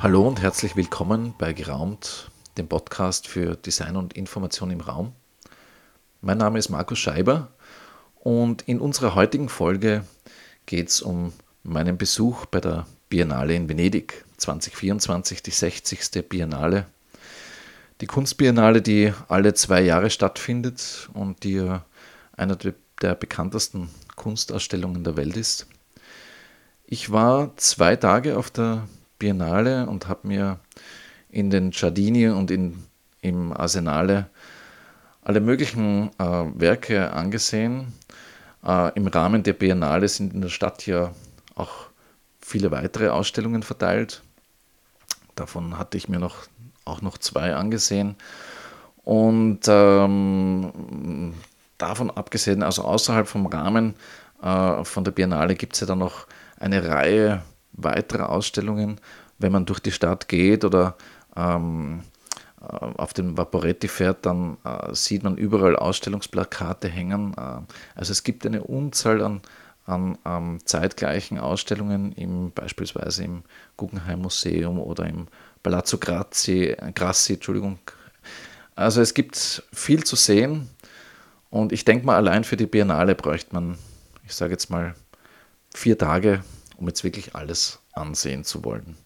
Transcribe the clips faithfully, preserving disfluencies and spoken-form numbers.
Hallo und herzlich willkommen bei Geraumt, dem Podcast für Design und Information im Raum. Mein Name ist Markus Scheiber und in unserer heutigen Folge geht es um meinen Besuch bei der Biennale in Venedig zwanzig vierundzwanzig, die sechzigste Biennale. Die Kunstbiennale, die alle zwei Jahre stattfindet und die ja einer der bekanntesten Kunstausstellungen der Welt ist. Ich war zwei Tage auf der Biennale und habe mir in den Giardini und in, im Arsenale alle möglichen äh, Werke angesehen. Äh, Im Rahmen der Biennale sind in der Stadt ja auch viele weitere Ausstellungen verteilt. Davon hatte ich mir noch, auch noch zwei angesehen. Und ähm, davon abgesehen, also außerhalb vom Rahmen äh, von der Biennale gibt es ja dann noch eine Reihe weiterer Ausstellungen, wenn man durch die Stadt geht oder ähm, auf den Vaporetti fährt, dann äh, sieht man überall Ausstellungsplakate hängen. Äh, also es gibt eine Unzahl an, an ähm, zeitgleichen Ausstellungen, im, beispielsweise im Guggenheim Museum oder im Palazzo Grassi, Grassi, Entschuldigung. Also es gibt viel zu sehen und ich denke mal, allein für die Biennale bräuchte man, ich sage jetzt mal, vier Tage, um jetzt wirklich alles ansehen zu wollen.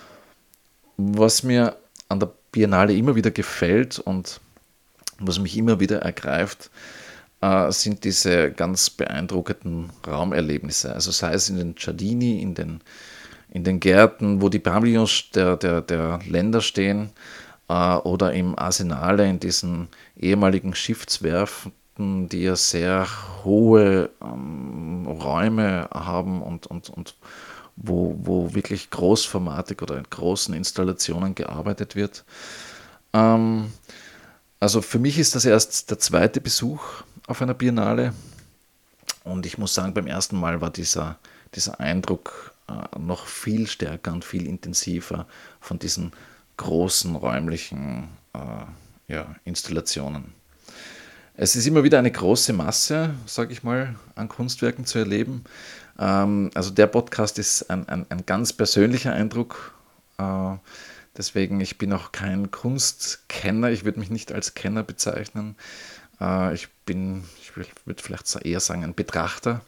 Was mir an der Biennale immer wieder gefällt und was mich immer wieder ergreift, äh, sind diese ganz beeindruckenden Raumerlebnisse. Also sei es in den Giardini, in den, in den Gärten, wo die Pavillons der, der, der Länder stehen, äh, oder im Arsenale, in diesen ehemaligen Schiffswerften, die ja sehr hohe ähm, Räume haben und, und, und wo, wo wirklich großformatig oder in großen Installationen gearbeitet wird. Ähm, also für mich ist das erst der zweite Besuch auf einer Biennale und ich muss sagen, beim ersten Mal war dieser, dieser Eindruck äh, noch viel stärker und viel intensiver von diesen großen räumlichen äh, ja, Installationen. Es ist immer wieder eine große Masse, sage ich mal, an Kunstwerken zu erleben. Ähm, also der Podcast ist ein, ein, ein ganz persönlicher Eindruck. Äh, deswegen, ich bin auch kein Kunstkenner. Ich würde mich nicht als Kenner bezeichnen. Äh, ich bin, ich würde vielleicht eher sagen, ein Betrachter.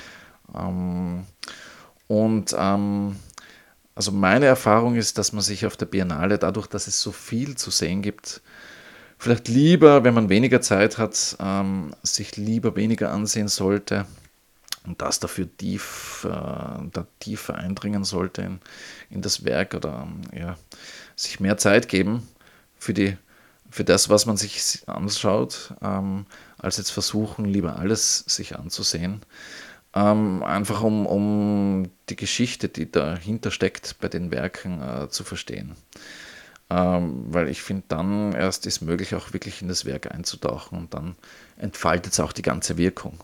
Ähm, und ähm, also meine Erfahrung ist, dass man sich auf der Biennale, dadurch, dass es so viel zu sehen gibt, vielleicht lieber, wenn man weniger Zeit hat, ähm, sich lieber weniger ansehen sollte und das dafür tief, äh, da tiefer eindringen sollte in, in das Werk oder ja, sich mehr Zeit geben für, die, für das, was man sich anschaut, ähm, als jetzt versuchen, lieber alles sich anzusehen. Ähm, einfach um, um die Geschichte, die dahinter steckt, bei den Werken äh, zu verstehen. Ähm, weil ich finde, dann erst ist möglich, auch wirklich in das Werk einzutauchen und dann entfaltet es auch die ganze Wirkung.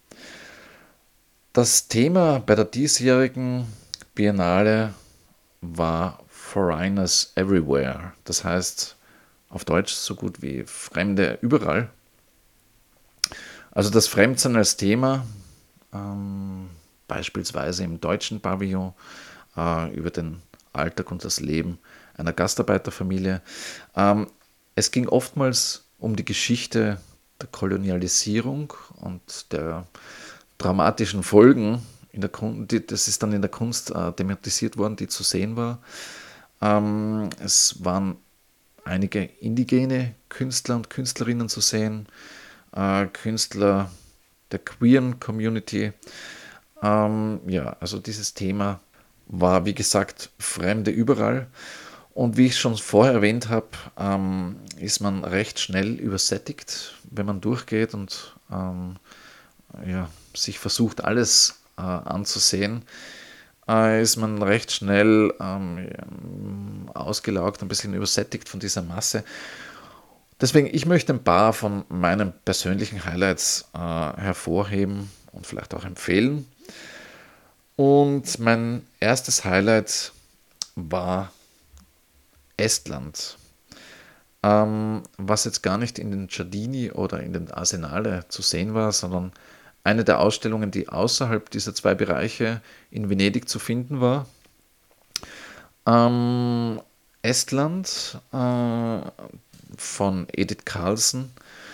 Das Thema bei der diesjährigen Biennale war Foreigners Everywhere. Das heißt auf Deutsch so gut wie Fremde überall. Also das Fremdsein als Thema, ähm, beispielsweise im deutschen Pavillon, äh, über den Alltag und das Leben einer Gastarbeiterfamilie. Ähm, es ging oftmals um die Geschichte der Kolonialisierung und der dramatischen Folgen. In der Kunst, die, das ist dann in der Kunst äh, thematisiert worden, die zu sehen war. Ähm, es waren einige indigene Künstler und Künstlerinnen zu sehen, äh, Künstler der queeren Community. Ähm, ja, also dieses Thema war, wie gesagt, Fremde überall. Und wie ich schon vorher erwähnt habe, ähm, ist man recht schnell übersättigt, wenn man durchgeht und ähm, ja, sich versucht, alles äh, anzusehen, äh, ist man recht schnell ähm, ausgelaugt, ein bisschen übersättigt von dieser Masse. Deswegen, ich möchte ein paar von meinen persönlichen Highlights äh, hervorheben und vielleicht auch empfehlen. Und mein erstes Highlight war Estland. Ähm, was jetzt gar nicht in den Giardini oder in den Arsenale zu sehen war, sondern eine der Ausstellungen, die außerhalb dieser zwei Bereiche in Venedig zu finden war. Ähm, Estland äh, von Edith Carlsen.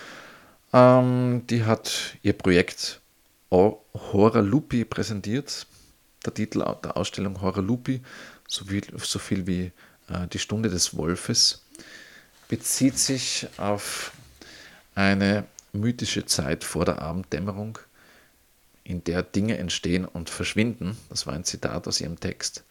Ähm, die hat ihr Projekt O- Hora Lupi präsentiert. Der Titel au- der Ausstellung Hora Lupi, so viel, so viel wie äh, die Stunde des Wolfes, bezieht sich auf eine mythische Zeit vor der Abenddämmerung, in der Dinge entstehen und verschwinden. Das war ein Zitat aus ihrem Text.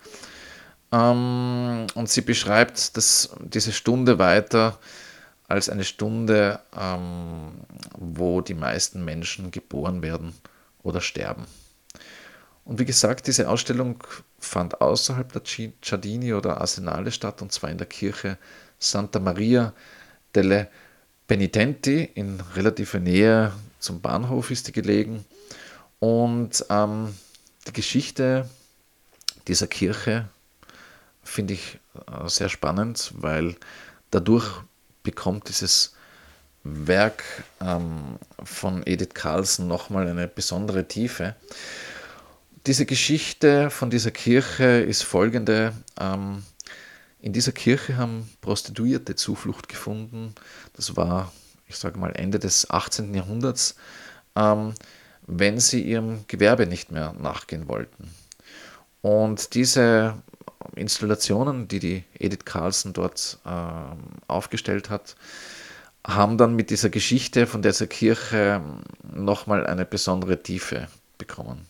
Ähm, und sie beschreibt das, diese Stunde weiter als eine Stunde, ähm, wo die meisten Menschen geboren werden oder sterben. Und wie gesagt, diese Ausstellung fand außerhalb der Giardini oder Arsenale statt, und zwar in der Kirche Santa Maria delle Penitenti in relativer Nähe zum Bahnhof ist die gelegen. Und ähm, die Geschichte dieser Kirche finde ich äh, sehr spannend, weil dadurch bekommt dieses Werk ähm, von Edith Carlsen nochmal eine besondere Tiefe. Diese Geschichte von dieser Kirche ist folgende. Ähm, in dieser Kirche haben Prostituierte Zuflucht gefunden. Das war, ich sage mal, Ende des achtzehnten. Jahrhunderts, ähm, wenn sie ihrem Gewerbe nicht mehr nachgehen wollten. Und diese Installationen, die die Edith Carlsen dort ähm, aufgestellt hat, haben dann mit dieser Geschichte von dieser Kirche nochmal eine besondere Tiefe bekommen.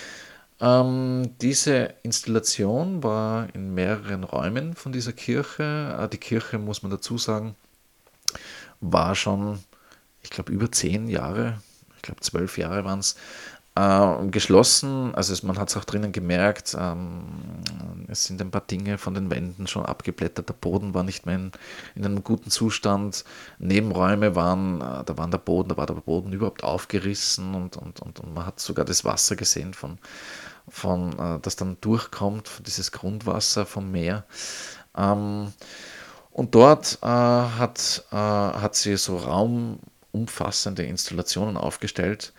Ähm, diese Installation war in mehreren Räumen von dieser Kirche. Äh, Die Kirche, muss man dazu sagen, war schon, ich glaube, über zehn Jahre, ich glaube zwölf Jahre waren es, äh, geschlossen. Also es, man hat es auch drinnen gemerkt, ähm, es sind ein paar Dinge von den Wänden schon abgeblättert, der Boden war nicht mehr in, in einem guten Zustand, Nebenräume waren, äh, da waren der Boden, da war der Boden überhaupt aufgerissen, und, und, und, und man hat sogar das Wasser gesehen, von, von, äh, das dann durchkommt, dieses Grundwasser vom Meer. Ähm, und dort äh, hat, äh, hat sie so raumumfassende Installationen aufgestellt.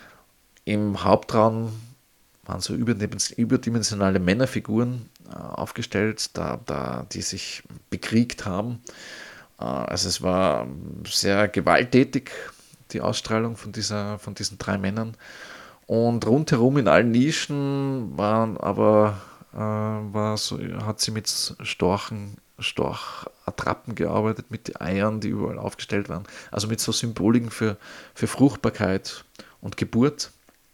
Im Hauptraum waren so überdimensionale Männerfiguren äh, aufgestellt, da, da, die sich bekriegt haben. Äh, also es war sehr gewalttätig, die Ausstrahlung von, dieser, von diesen drei Männern. Und rundherum in allen Nischen waren aber äh, war so, hat sie mit Storchen, Storchattrappen gearbeitet, mit den Eiern, die überall aufgestellt waren. Also mit so Symboliken für, für Fruchtbarkeit und Geburt.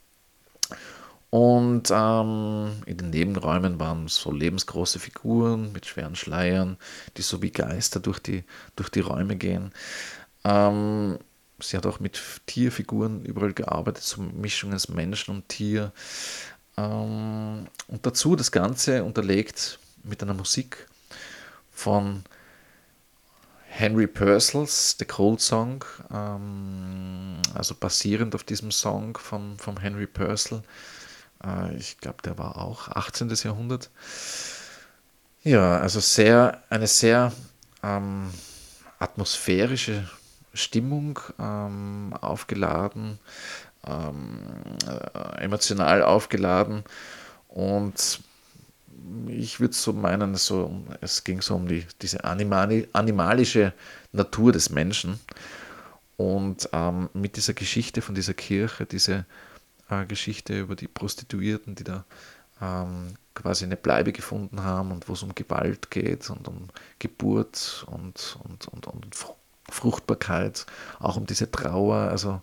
Und ähm, in den Nebenräumen waren so lebensgroße Figuren mit schweren Schleiern, die so wie Geister durch die, durch die Räume gehen. Ähm, sie hat auch mit Tierfiguren überall gearbeitet, so Mischungen aus Menschen und Tier. Ähm, und dazu das Ganze unterlegt mit einer Musik von Henry Purcells The Cold Song, ähm, also basierend auf diesem Song von, von Henry Purcell. Äh, ich glaube, der war auch achtzehnten. Jahrhundert. Ja, also sehr, eine sehr ähm, atmosphärische Stimmung, ähm, aufgeladen, ähm, äh, emotional aufgeladen, und ich würde so meinen, so, es ging so um die, diese animali, animalische Natur des Menschen, und ähm, mit dieser Geschichte von dieser Kirche, diese äh, Geschichte über die Prostituierten, die da ähm, quasi eine Bleibe gefunden haben, und wo es um Gewalt geht und um Geburt und, und, und, und Fruchtbarkeit, auch um diese Trauer. Also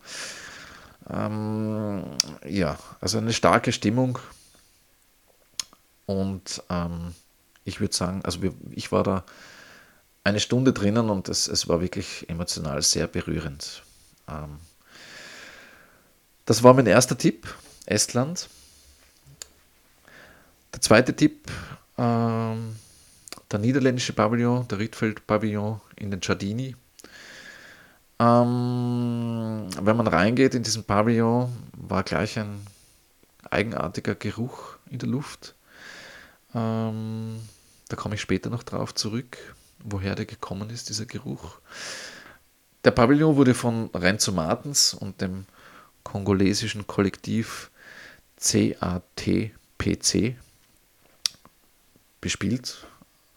ähm, ja, also eine starke Stimmung, und ähm, ich würde sagen, also wir, ich war da eine Stunde drinnen, und es, es war wirklich emotional sehr berührend. Ähm, das war mein erster Tipp, Estland. Der zweite Tipp, ähm, der niederländische Pavillon, der Rietveld-Pavillon in den Giardini. Ähm, wenn man reingeht in diesen Pavillon, war gleich ein eigenartiger Geruch in der Luft. Ähm, da komme ich später noch drauf zurück, woher der gekommen ist, dieser Geruch. Der Pavillon wurde von Renzo Martens und dem kongolesischen Kollektiv C A T P C bespielt.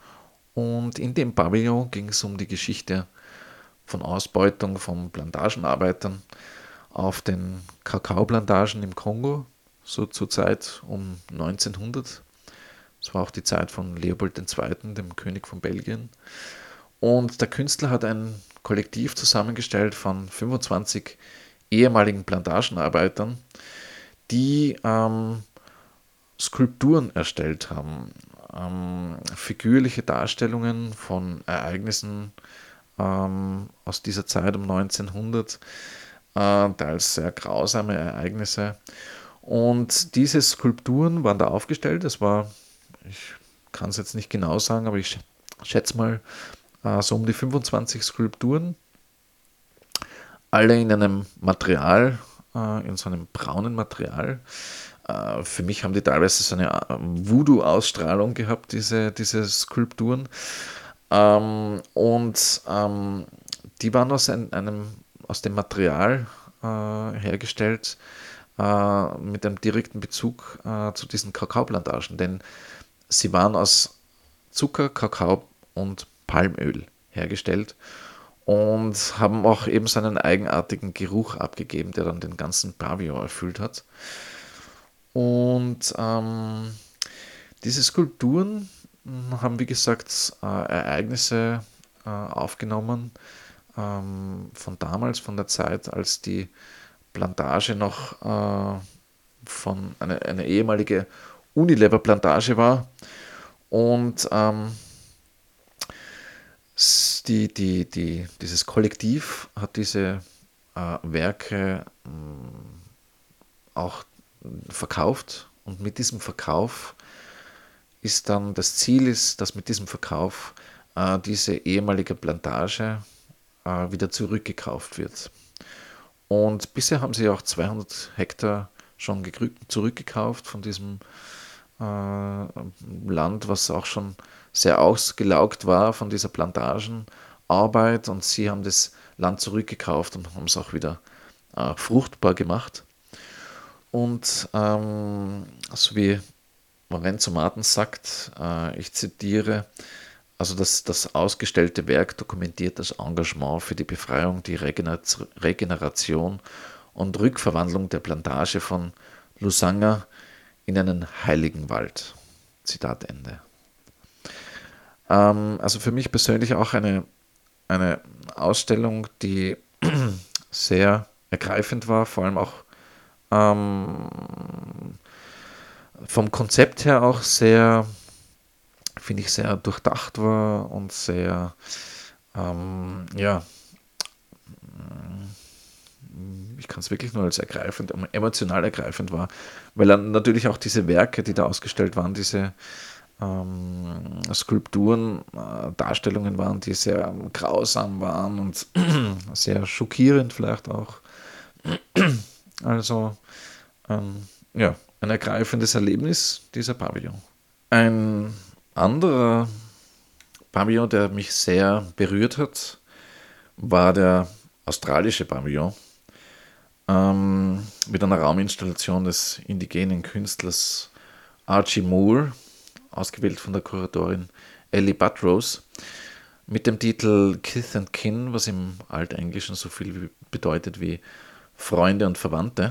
Und in dem Pavillon ging es um die Geschichte von Ausbeutung von Plantagenarbeitern auf den Kakaoplantagen im Kongo, so zur Zeit um neunzehnhundert. Das war auch die Zeit von Leopold der Zweite., dem König von Belgien. Und der Künstler hat ein Kollektiv zusammengestellt von fünfundzwanzig ehemaligen Plantagenarbeitern, die ähm, Skulpturen erstellt haben, ähm, figürliche Darstellungen von Ereignissen ähm, aus dieser Zeit um neunzehnhundert, äh, teils sehr grausame Ereignisse. Und diese Skulpturen waren da aufgestellt. Es war, ich kann es jetzt nicht genau sagen, aber ich schätze mal äh, so um die fünfundzwanzig Skulpturen, alle in einem Material, äh, in so einem braunen Material. Äh, für mich haben die teilweise so eine äh, Voodoo-Ausstrahlung gehabt, diese, diese Skulpturen. Ähm, und ähm, die waren aus, ein, einem, aus dem Material äh, hergestellt, äh, mit einem direkten Bezug äh, zu diesen Kakaoplantagen, denn sie waren aus Zucker, Kakao und Palmöl hergestellt und haben auch eben so einen eigenartigen Geruch abgegeben, der dann den ganzen Pavillon erfüllt hat. Und ähm, diese Skulpturen haben, wie gesagt, äh, Ereignisse äh, aufgenommen ähm, von damals, von der Zeit, als die Plantage noch äh, von eine, eine ehemalige Unilever-Plantage war. Und ähm, die, die, die, dieses Kollektiv hat diese äh, Werke mh, auch verkauft. Und mit diesem Verkauf ist dann, das Ziel ist, dass mit diesem Verkauf äh, diese ehemalige Plantage äh, wieder zurückgekauft wird. Und bisher haben sie auch zweihundert Hektar schon zurückgekauft von diesem äh, Land, was auch schon sehr ausgelaugt war von dieser Plantagenarbeit. Und sie haben das Land zurückgekauft und haben es auch wieder äh, fruchtbar gemacht. Und ähm, so wie Lorenzo Martens sagt, äh, ich zitiere, also das, das ausgestellte Werk dokumentiert das Engagement für die Befreiung, die Regeneration und Rückverwandlung der Plantage von Lusanga in einen heiligen Wald. Zitat Ende. Ähm, also für mich persönlich auch eine, eine Ausstellung, die sehr ergreifend war, vor allem auch ähm, vom Konzept her auch sehr, finde ich, sehr durchdacht war und sehr, ähm, ja, ich kann es wirklich nur als ergreifend, emotional ergreifend war, weil dann natürlich auch diese Werke, die da ausgestellt waren, diese ähm, Skulpturen, äh, Darstellungen waren, die sehr grausam waren und sehr schockierend vielleicht auch. Also, ähm, ja, ein ergreifendes Erlebnis, dieser Pavillon. Ein anderer Pavillon, der mich sehr berührt hat, war der australische Pavillon ähm, mit einer Rauminstallation des indigenen Künstlers Archie Moore, ausgewählt von der Kuratorin Ellie Buttrose, mit dem Titel Kith and Kin, was im Altenglischen so viel bedeutet wie Freunde und Verwandte.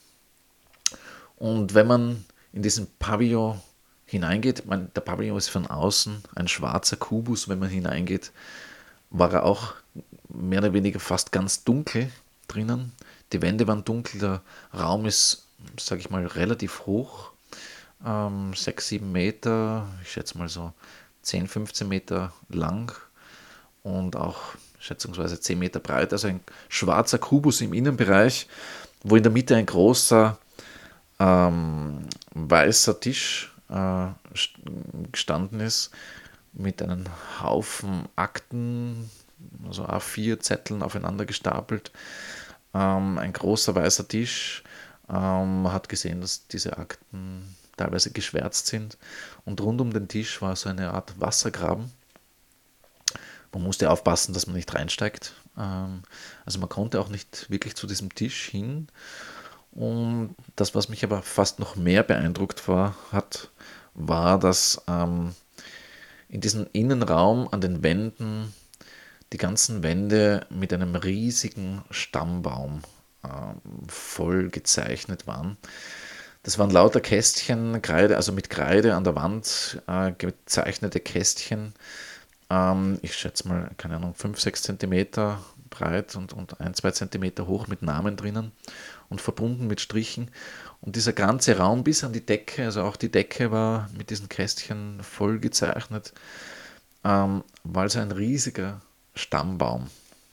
Und wenn man in diesen Pavillon hineingeht, man, der Pavillon ist von außen ein schwarzer Kubus, wenn man hineingeht, war er auch mehr oder weniger fast ganz dunkel drinnen. Die Wände waren dunkel, der Raum ist, sage ich mal, relativ hoch, ähm, sechs, sieben Meter, ich schätze mal so zehn, fünfzehn Meter lang und auch schätzungsweise zehn Meter breit, also ein schwarzer Kubus im Innenbereich, wo in der Mitte ein großer ähm, weißer Tisch äh, gestanden ist mit einem Haufen Akten, also A vier Zetteln aufeinander gestapelt. Ähm, ein großer weißer Tisch. Ähm, man hat gesehen, dass diese Akten teilweise geschwärzt sind. Und rund um den Tisch war so eine Art Wassergraben. Man musste aufpassen, dass man nicht reinsteigt. Ähm, also man konnte auch nicht wirklich zu diesem Tisch hin. Und das, was mich aber fast noch mehr beeindruckt war, hat, war, dass ähm, In diesem Innenraum an den Wänden, die ganzen Wände mit einem riesigen Stammbaum äh, voll gezeichnet waren. Das waren lauter Kästchen, Kreide, also mit Kreide an der Wand äh, gezeichnete Kästchen. Ähm, ich schätze mal, keine Ahnung, fünf, sechs Zentimeter breit und, und ein, zwei Zentimeter hoch mit Namen drinnen und verbunden mit Strichen. Und dieser ganze Raum bis an die Decke, also auch die Decke war mit diesen Kästchen voll gezeichnet, ähm, war also ein riesiger Stammbaum.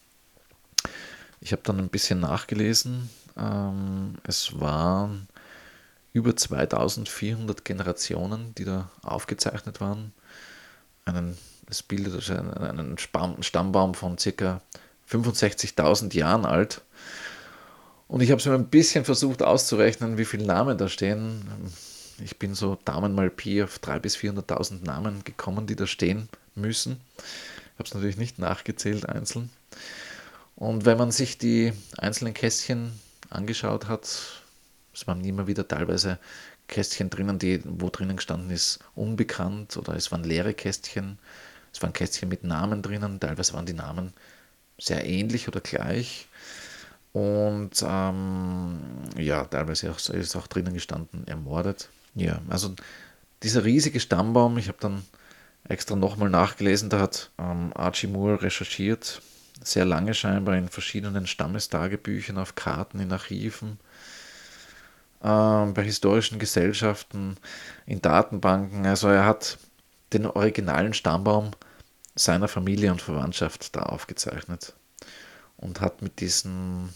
Ich habe dann ein bisschen nachgelesen. Ähm, es waren über zweitausendvierhundert Generationen, die da aufgezeichnet waren. Einen, es bildet also einen, einen Stammbaum von ca. fünfundsechzigtausend Jahren alt. Und ich habe es mir ein bisschen versucht auszurechnen, wie viele Namen da stehen. Ich bin so Daumen mal Pi auf dreihunderttausend bis vierhunderttausend Namen gekommen, die da stehen müssen. Ich habe es natürlich nicht nachgezählt einzeln. Und wenn man sich die einzelnen Kästchen angeschaut hat, es waren immer wieder teilweise Kästchen drinnen, die, wo drinnen gestanden ist, unbekannt, oder es waren leere Kästchen, es waren Kästchen mit Namen drinnen, teilweise waren die Namen sehr ähnlich oder gleich. Und ähm, ja, teilweise auch, ist auch drinnen gestanden, ermordet. Ja, also dieser riesige Stammbaum, ich habe dann extra nochmal nachgelesen, da hat ähm, Archie Moore recherchiert, sehr lange scheinbar in verschiedenen Stammestagebüchern, auf Karten, in Archiven, äh, bei historischen Gesellschaften, in Datenbanken. Also er hat den originalen Stammbaum seiner Familie und Verwandtschaft da aufgezeichnet und hat mit diesen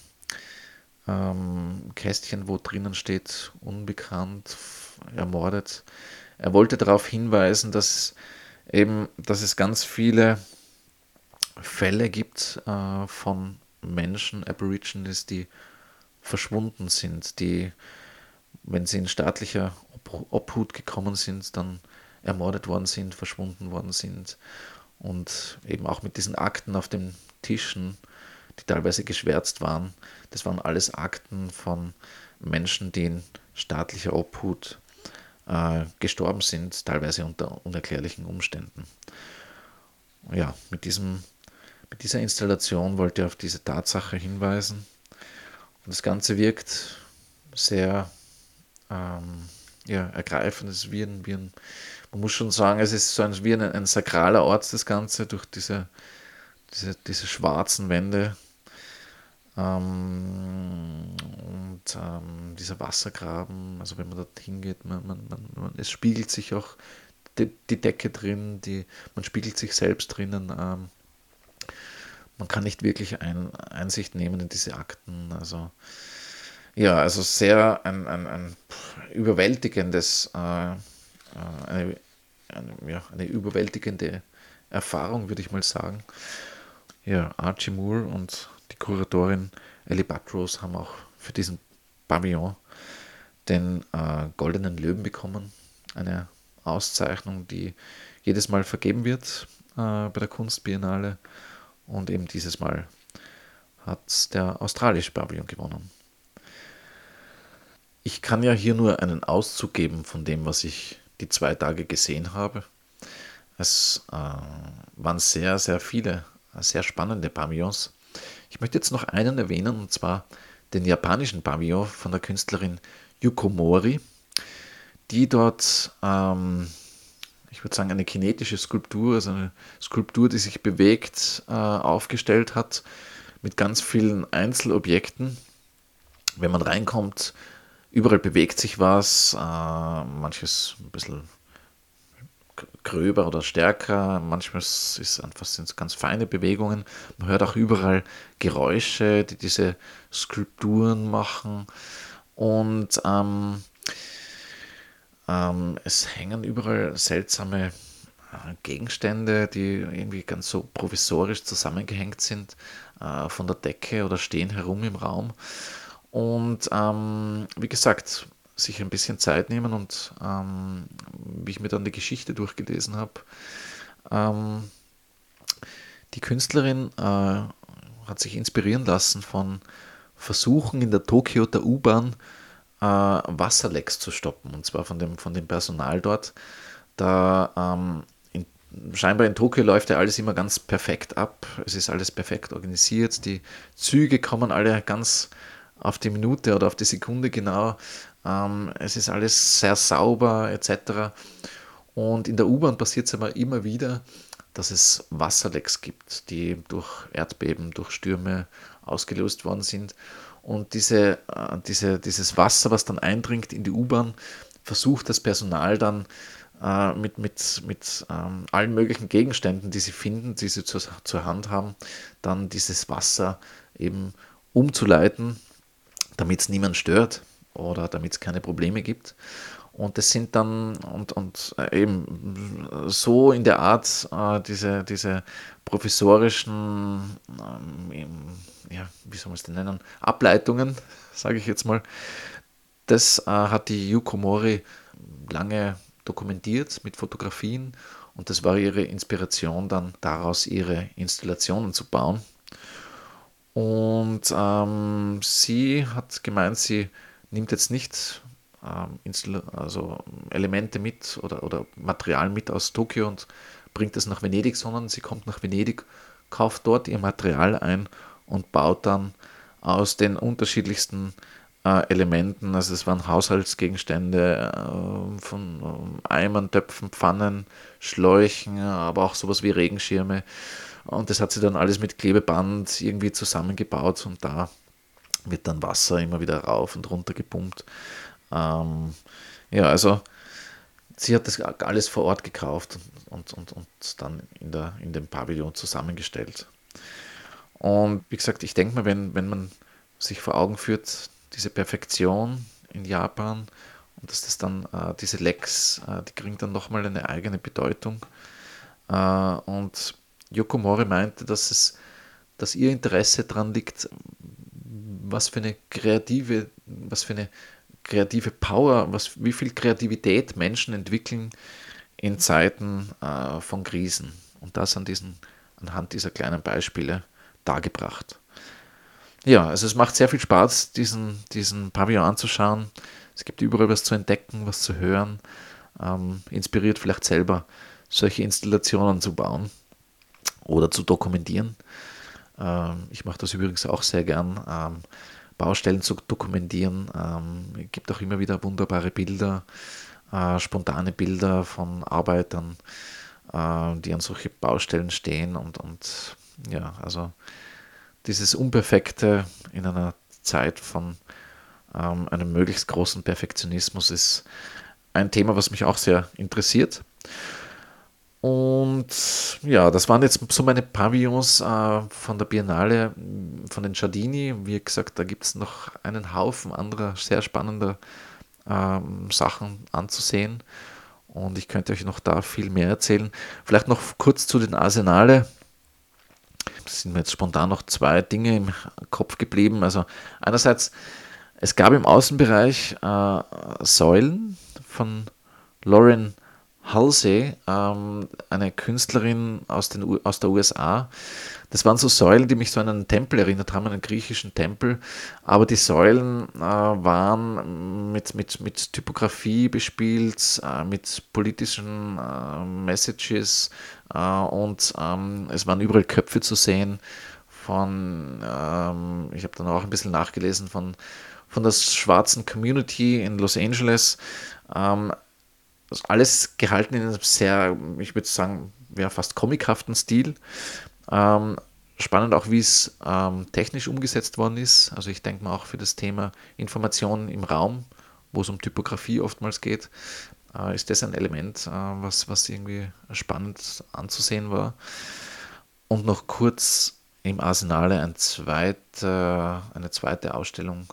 ähm, Kästchen, wo drinnen steht, unbekannt, ermordet. Er wollte darauf hinweisen, dass eben, dass es ganz viele Fälle gibt äh, von Menschen, Aborigines, die verschwunden sind, die, wenn sie in staatlicher Ob- Obhut gekommen sind, dann ermordet worden sind, verschwunden worden sind. Und eben auch mit diesen Akten auf den Tischen, die teilweise geschwärzt waren, das waren alles Akten von Menschen, die in staatlicher Obhut äh, gestorben sind, teilweise unter unerklärlichen Umständen. Ja, mit, diesem, mit dieser Installation wollte er auf diese Tatsache hinweisen. Und das Ganze wirkt sehr ähm, ja, ergreifend. Es ist wie ein, wie ein, man muss schon sagen, es ist so ein, wie ein, ein sakraler Ort, das Ganze, durch diese, diese, diese schwarzen Wände. Ähm, und ähm, dieser Wassergraben, also wenn man dort hingeht, man, man, man, man, es spiegelt sich auch die, die Decke drin, die, man spiegelt sich selbst drinnen. Ähm, man kann nicht wirklich ein, Einsicht nehmen in diese Akten. Also ja, also sehr ein, ein, ein überwältigendes, äh, eine, eine, ja, eine überwältigende Erfahrung, würde ich mal sagen. Ja, Archie Moore und die Kuratorin Ellie Buttrose haben auch für diesen Pavillon den äh, Goldenen Löwen bekommen. Eine Auszeichnung, die jedes Mal vergeben wird äh, bei der Kunstbiennale. Und eben dieses Mal hat der australische Pavillon gewonnen. Ich kann ja hier nur einen Auszug geben von dem, was ich die zwei Tage gesehen habe. Es äh, waren sehr, sehr viele, sehr spannende Pavillons. Ich möchte jetzt noch einen erwähnen, und zwar den japanischen Pavillon von der Künstlerin Yuko Mori, die dort, ähm, ich würde sagen, eine kinetische Skulptur, also eine Skulptur, die sich bewegt, äh, aufgestellt hat, mit ganz vielen Einzelobjekten. Wenn man reinkommt, überall bewegt sich was, äh, manches ein bisschen gröber oder stärker, manchmal ist einfach, sind es ganz feine Bewegungen. Man hört auch überall Geräusche, die diese Skulpturen machen. Und ähm, ähm, es hängen überall seltsame äh, Gegenstände, die irgendwie ganz so provisorisch zusammengehängt sind äh, von der Decke oder stehen herum im Raum. Und ähm, wie gesagt, sich ein bisschen Zeit nehmen und ähm, wie ich mir dann die Geschichte durchgelesen habe, ähm, die Künstlerin äh, hat sich inspirieren lassen von Versuchen in der Tokioter U-Bahn äh, Wasserlecks zu stoppen, und zwar von dem, von dem Personal dort. Da ähm, in scheinbar in Tokio läuft ja alles immer ganz perfekt ab. Es ist alles perfekt organisiert. Die Züge kommen alle ganz auf die Minute oder auf die Sekunde genau. Ähm, es ist alles sehr sauber et cetera. Und in der U-Bahn passiert es aber immer wieder, dass es Wasserlecks gibt, die durch Erdbeben, durch Stürme ausgelöst worden sind. Und diese, äh, diese, dieses Wasser, was dann eindringt in die U-Bahn, versucht das Personal dann äh, mit, mit, mit ähm, allen möglichen Gegenständen, die sie finden, die sie zur, zur Hand haben, dann dieses Wasser eben umzuleiten, damit es niemand stört oder damit es keine Probleme gibt. Und das sind dann, und, und äh, eben so in der Art, äh, diese, diese provisorischen, ähm, ja, wie soll man es denn nennen, Ableitungen, sage ich jetzt mal, das äh, hat die Yuko Mori lange dokumentiert mit Fotografien und das war ihre Inspiration dann daraus, ihre Installationen zu bauen. Und ähm, sie hat gemeint, sie nimmt jetzt nicht ähm, also Elemente mit oder, oder Material mit aus Tokio und bringt es nach Venedig, sondern sie kommt nach Venedig, kauft dort ihr Material ein und baut dann aus den unterschiedlichsten äh, Elementen, also es waren Haushaltsgegenstände äh, von äh, Eimern, Töpfen, Pfannen, Schläuchen, aber auch sowas wie Regenschirme. Und das hat sie dann alles mit Klebeband irgendwie zusammengebaut und da wird dann Wasser immer wieder rauf und runter gepumpt. Ähm, ja, also sie hat das alles vor Ort gekauft und, und, und dann in, der, in dem Pavillon zusammengestellt. Und wie gesagt, ich denke mal, wenn, wenn man sich vor Augen führt, diese Perfektion in Japan und dass das dann, äh, diese Lecks, äh, die kriegen dann nochmal eine eigene Bedeutung. Äh, und Yoko Mori meinte, dass, es, dass ihr Interesse daran liegt, was für eine kreative, was für eine kreative Power, was, wie viel Kreativität Menschen entwickeln in Zeiten äh, von Krisen. Und das an diesen, anhand dieser kleinen Beispiele dargebracht. Ja, also es macht sehr viel Spaß, diesen, diesen Pavillon anzuschauen. Es gibt überall was zu entdecken, was zu hören. Ähm, inspiriert vielleicht selber, solche Installationen zu bauen oder zu dokumentieren. Ähm, ich mache das übrigens auch sehr gern, ähm, Baustellen zu dokumentieren. Ähm, es gibt auch immer wieder wunderbare Bilder, äh, spontane Bilder von Arbeitern, äh, die an solche Baustellen stehen und, und ja, also dieses Unperfekte in einer Zeit von ähm, einem möglichst großen Perfektionismus ist ein Thema, was mich auch sehr interessiert. Und ja, das waren jetzt so meine Pavillons äh, von der Biennale, von den Giardini. Wie gesagt, da gibt es noch einen Haufen anderer sehr spannender ähm, Sachen anzusehen. Und ich könnte euch noch da viel mehr erzählen. Vielleicht noch kurz zu den Arsenale. Es sind mir jetzt spontan noch zwei Dinge im Kopf geblieben. Also einerseits, es gab im Außenbereich äh, Säulen von Lauren Halsey, ähm, eine Künstlerin aus, den U- aus der U S A. Das waren so Säulen, die mich so an einen Tempel erinnert haben, einen griechischen Tempel. Aber die Säulen äh, waren mit, mit, mit Typografie bespielt, äh, mit politischen äh, Messages äh, und ähm, es waren überall Köpfe zu sehen von, ähm, ich habe dann auch ein bisschen nachgelesen, von, von der schwarzen Community in Los Angeles. Ähm, das alles gehalten in einem sehr, ich würde sagen, ja, fast comichaften Stil. Ähm, spannend auch, wie es ähm, technisch umgesetzt worden ist. Also ich denke mal auch für das Thema Informationen im Raum, wo es um Typografie oftmals geht, äh, ist das ein Element, äh, was, was irgendwie spannend anzusehen war. Und noch kurz im Arsenale ein zweite, eine zweite Ausstellung,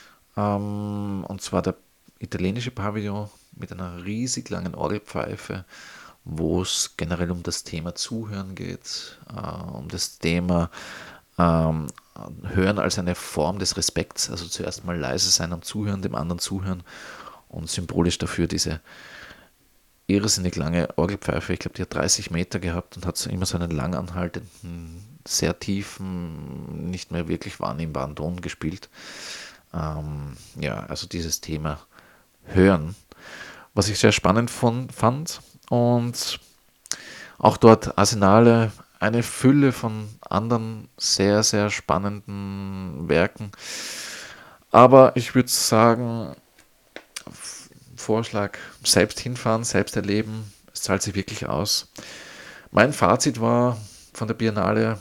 ähm, und zwar der italienische Pavillon mit einer riesig langen Orgelpfeife, wo es generell um das Thema Zuhören geht, äh, um das Thema ähm, Hören als eine Form des Respekts, also zuerst mal leise sein und zuhören, dem anderen zuhören und symbolisch dafür diese irrsinnig lange Orgelpfeife. Ich glaube, die hat dreißig Meter gehabt und hat so immer so einen langanhaltenden, sehr tiefen, nicht mehr wirklich wahrnehmbaren Ton gespielt. Ähm, ja, also dieses Thema Hören, was ich sehr spannend von, fand. Und Auch dort Arsenale, eine Fülle von anderen sehr, sehr spannenden Werken. Aber ich würde sagen, Vorschlag, selbst hinfahren, selbst erleben, es zahlt sich wirklich aus. Mein Fazit war von der Biennale,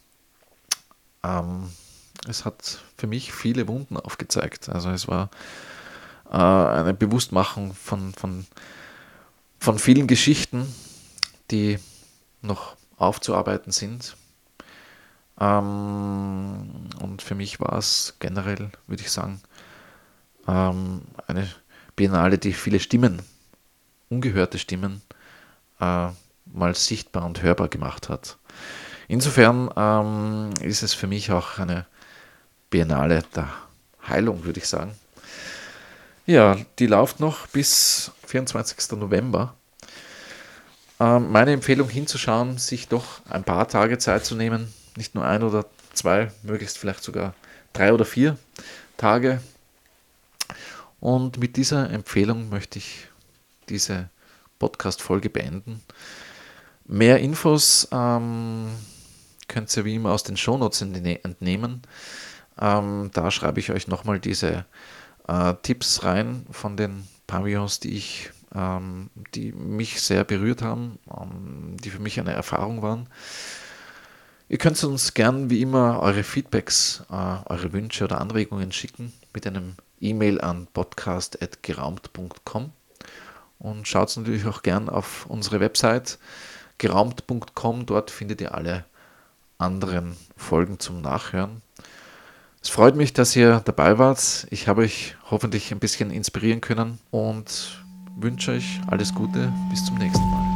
ähm, es hat für mich viele Wunden aufgezeigt. Also es war äh, eine Bewusstmachung von, von, von vielen Geschichten, die noch aufzuarbeiten sind. Ähm, und für mich war es generell, würde ich sagen, ähm, eine Biennale, die viele Stimmen, ungehörte Stimmen, äh, mal sichtbar und hörbar gemacht hat. Insofern ähm, ist es für mich auch eine Biennale der Heilung, würde ich sagen. Ja, die läuft noch bis vierundzwanzigsten November. Ähm, meine Empfehlung hinzuschauen, sich doch ein paar Tage Zeit zu nehmen, nicht nur ein oder zwei, möglichst vielleicht sogar drei oder vier Tage. Und mit dieser Empfehlung möchte ich diese Podcast-Folge beenden. Mehr Infos ähm, könnt ihr wie immer aus den Shownotes entnehmen. Ähm, da schreibe ich euch nochmal diese äh, Tipps rein von den Pavillons, die ich, ähm, die mich sehr berührt haben, ähm, die für mich eine Erfahrung waren. Ihr könnt uns gern wie immer eure Feedbacks, äh, eure Wünsche oder Anregungen schicken mit einem E-Mail an podcast at geraumt punkt com und schaut natürlich auch gern auf unsere Website geraumt punkt com. Dort findet ihr alle anderen Folgen zum Nachhören. Es freut mich, dass ihr dabei wart. Ich habe euch hoffentlich ein bisschen inspirieren können und wünsche euch alles Gute. Bis zum nächsten Mal.